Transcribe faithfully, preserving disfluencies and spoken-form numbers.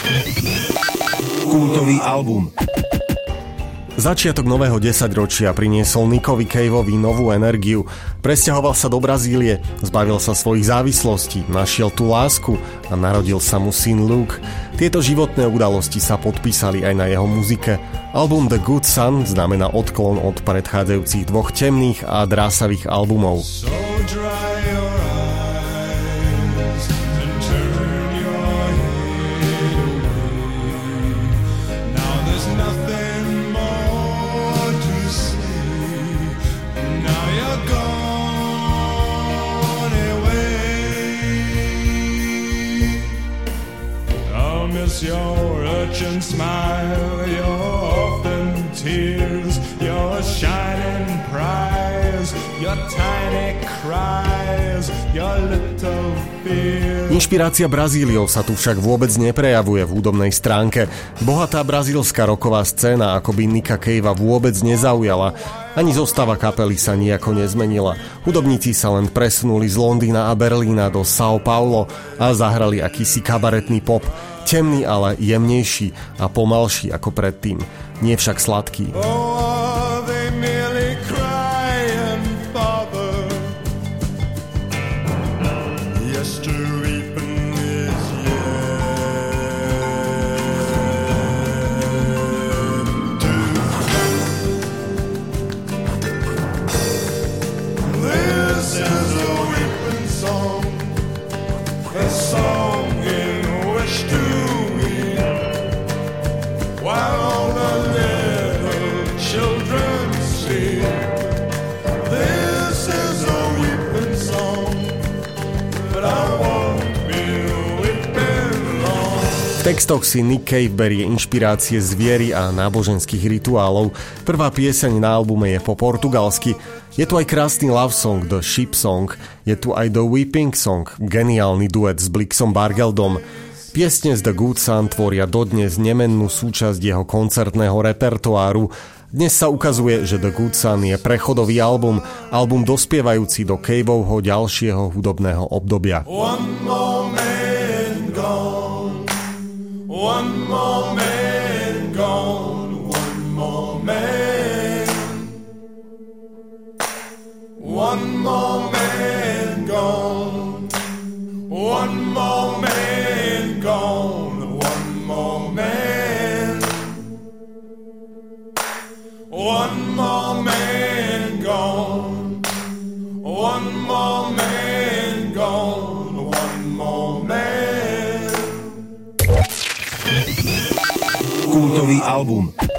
Kultový album. Začiatok nového desaťročia priniesol Nickovi Caveovi novú energiu. Presťahoval sa do Brazílie, zbavil sa svojich závislostí, našiel tú lásku a narodil sa mu syn Luke. Tieto životné udalosti sa podpísali aj na jeho muzike. Album The Good Son znamená odklon od predchádzajúcich dvoch temných a drásavých albumov. So dry your eyes and turn your head away. Now there's nothing more to see. Now you're gone away. I'll miss your urchin smile, your orphan tears, your shining prize, your tiny cries, your little fears. Inšpirácia Brazíliou sa tu však vôbec neprejavuje v hudobnej stránke. Bohatá brazílska rocková scéna akoby Nicka Cavea vôbec nezaujala. Ani zostava kapely sa nijako nezmenila. Hudobníci sa len presunuli z Londýna a Berlína do São Paulo a zahrali akýsi kabaretný pop. Temný, ale jemnejší a pomalší ako predtým. Nie však sladký. Oh, they merely crying, Father. Yes, to weeping is yet to come. This is a weeping song, a song in which to while all the little children sleep. This is a weeping song, but I won't be weeping long. V textoch si Nick Cave berie inšpirácie z viery a náboženských rituálov. Prvá pieseň na albume je po portugalsky. Je tu aj krásny love song The Ship Song. Je tu aj The Weeping Song, geniálny duet s Blixom Bargeldom. Piesne z The Good Son tvoria dodnes nemennú súčasť jeho koncertného repertoáru. Dnes sa ukazuje, že The Good Son je prechodový album, album dospievajúci do Caveovho ďalšieho hudobného obdobia. One more man gone, one more man gone, one more man, one more man gone, one more man gone, one more man, one more man gone, one more man gone, one more man. Kultový album.